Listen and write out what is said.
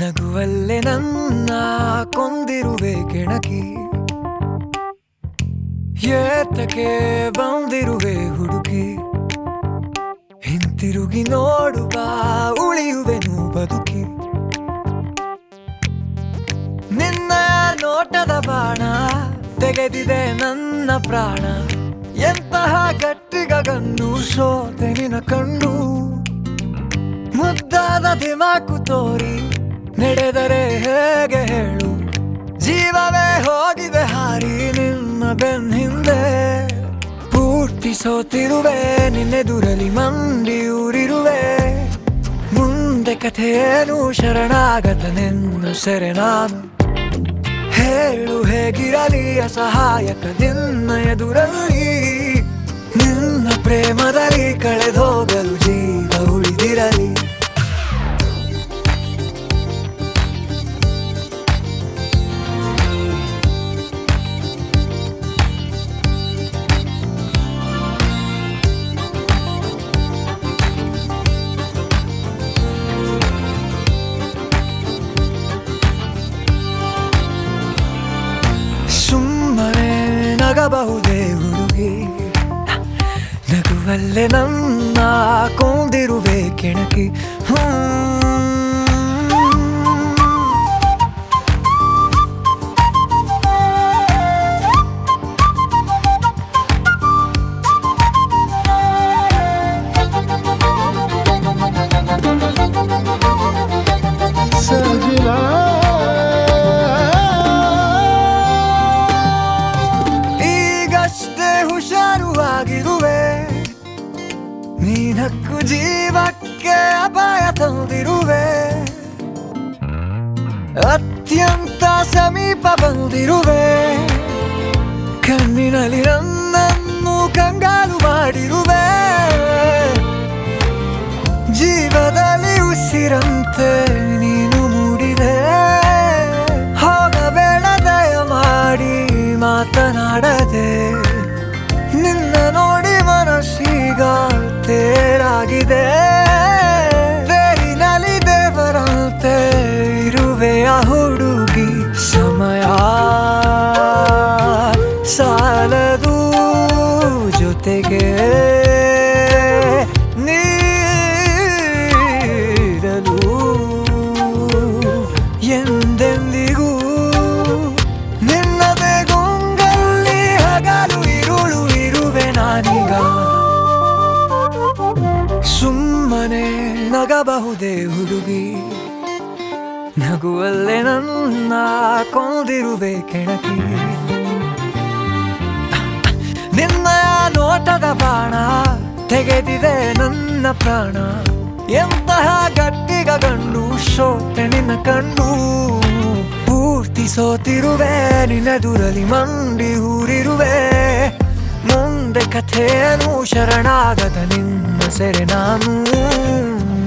ನಗುವಲ್ಲೇ ನನ್ನ ಕೊಂದಿರುವೆ ಕೆಣಕಿ, ಏತಕ್ಕೆ ಬಂದಿರುವೆ ಹುಡುಕಿ. ಹಿಂತಿರುಗಿ ನೋಡುವ ಉಳಿಯುವೆನು ಬದುಕಿ. ನಿನ್ನ ನೋಟದ ಬಾಣ ತೆಗೆದಿದೆ ನನ್ನ ಪ್ರಾಣ. ಎಂತಹ ಗಟ್ಟಿಗನ್ನು ಸೋತೆ ನಿನ ಕಂಡು. ಮುದ್ದಾದ ದಿಮಾಕು ತೋರಿ ನಡೆದರೆ ಹೇಗೆ ಹೇಳು. ಜೀವವೇ ಹೋಗಿದೆ ಹಾರಿ ನಿನ್ನ ಬೆನ್ನ ಹಿಂದೆ. ಪೂರ್ತಿ ಸೋತಿರುವೆ ನಿನ್ನೆದುರಲಿ ಮಂಡಿಯೂರಿರುವೆ. ಮುಂದೆ ಕಥೆಯೇನು ಶರಣಾಗತ ನಿನ್ನ ಸೆರೆ ನಾನು. ಹೇಳು ಹೇಗಿರಲಿ ಅಸಹಾಯಕ ನಿನ್ನ ಎದುರಲ್ಲಿ. ನಿನ್ನ ಪ್ರೇಮದಲ್ಲಿ ಕಳೆದೋಗಲು ಜೀವ ಉಳಿದಿರಲಿ. ಸುಮ್ಮನೆ ನಗಬಹುದೇ ಹುಡುಗಿ, ನಗುವಲ್ಲೇ ನನ್ನ ಕೊಂದಿರುವೆ ಕೆಣಕಿ. ಈಗಷ್ಟೇ ಹುಷಾರುವಾಗಿರುವೆ. ನೀನಕ್ಕು ಜೀವಕ್ಕೆ ಅಪಾಯ ತಂದಿರುವೆ. ಅತ್ಯಂತ ಸಮೀಪ ಬಂದಿರುವೆ. ಕಣ್ಣಿನಲ್ಲಿ ನನ್ನನ್ನು ಕಂಗಾಲು ಮಾಡಿರುವೆ. ಜೀವದಲ್ಲಿ ಉಸಿರಂತೆ ನೀನು ಮೂಡಿದೆ. ಹೋಗಬೇಡ ದಯಮಾಡಿ ಮಾತನಾಡದೆ. ನಿನ್ನ ನೋಡಿ ಮನಸ್ಸೀಗ ತೇರಾಗಿದೆ. ತೇರಿನಲ್ಲಿ ದೇವರಂತೆ ಇರುವೆಯ ಹುಡುಗಿ. ಸಮಯ ಸಾಲದು ಜೊತೆಗೆ ನೀರಲು ಎಂದೆಂದಿಗೂ. ನಿನ್ನದೇ ಗುಂಗಲ್ಲಿ ಹಗಲು ಇರುಳು ಇರುವೆ ನಾನೀಗ. ಸುಮ್ಮನೆ ನಗಬಹುದೇ ಹುಡುಗಿ, ನಗುವಲ್ಲೇ ನನ್ನ ಕೊಂದಿರುವೆ ಕೆಣಕಿ. ನಿನ್ನ ನೋಟದ ಬಾಣ ತೆಗೆದಿದೆ ನನ್ನ ಪ್ರಾಣ. ಎಂತಹ ಗಟ್ಟಿಗನ್ನು ಸೋತೆ ನಿನ್ನ ಕಂಡು. ಪೂರ್ತಿ ಸೋತಿರುವೆ ನಿನ್ನೆದುರಲಿ ಮಂಡಿ ಊರಿರುವೆ. ಮುಂದೆ ಕಥೆಯೇನು ಶರಣಾಗತ ನಿನ್ನ ಸೆರೆ ನಾನು.